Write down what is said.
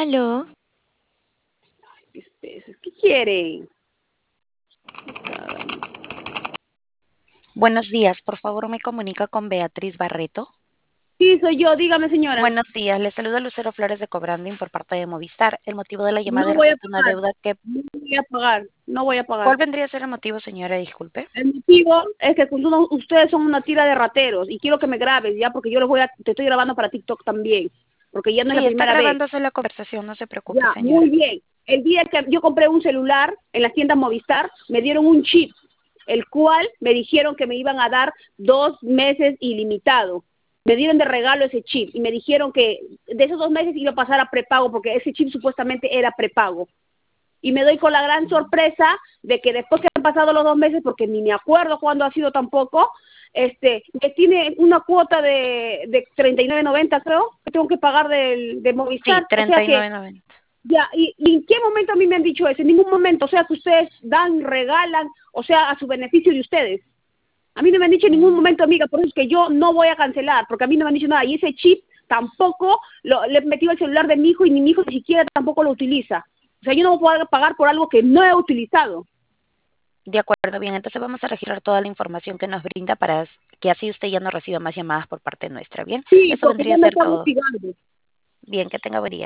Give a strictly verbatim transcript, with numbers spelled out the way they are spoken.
Aló, Especies. ¿Qué quieren? buenos días. Por favor, me comunica con Beatriz Barreto. Sí, soy yo, dígame señora. Buenos días, le saluda Lucero Flores de Cobranding por parte de Movistar. El motivo de la llamada No es voy a respecto a una pagar, deuda que... no voy a pagar, no voy a ¿Cuál pagar. vendría a ser el motivo, señora? Disculpe. El motivo es que uno- ustedes son una tira de rateros y quiero que me grabes ya porque yo los voy a, te estoy grabando para TikTok también, porque ya no es la Sí, está primera vez. grabándose la conversación, no se preocupe, Ya, muy señora. bien. El día que yo compré un celular en las tiendas Movistar, me dieron un chip, el cual me dijeron que me iban a dar dos meses ilimitado. Me dieron de regalo ese chip y me dijeron que de esos dos meses iba a pasar a prepago porque ese chip supuestamente era prepago. Y me doy con la gran sorpresa de que después que han pasado los dos meses, porque ni me acuerdo cuándo ha sido tampoco, este, que tiene una cuota de, de treinta y nueve noventa creo, que tengo que pagar del, de Sí, Movistar. O sea treinta y que nueve noventa. ya, ¿y, y en qué momento a mí me han dicho eso? En ningún momento, o sea, que ustedes dan, regalan, o sea, a su beneficio de ustedes. A mí no me han dicho en ningún Mm, momento, amiga, por eso es que yo no voy a cancelar, porque a mí no me han dicho nada. Y ese chip tampoco lo, le he metido el celular de mi hijo y ni mi hijo ni siquiera tampoco lo utiliza. O sea, yo no voy a pagar por algo que no he utilizado. de acuerdo, bien. Entonces vamos a registrar toda la información que nos brinda para s- que así usted ya no reciba más llamadas por parte nuestra. Bien, Sí, eso porque vendría ya a me ser están todo. hostigando. Bien, que tenga buen día.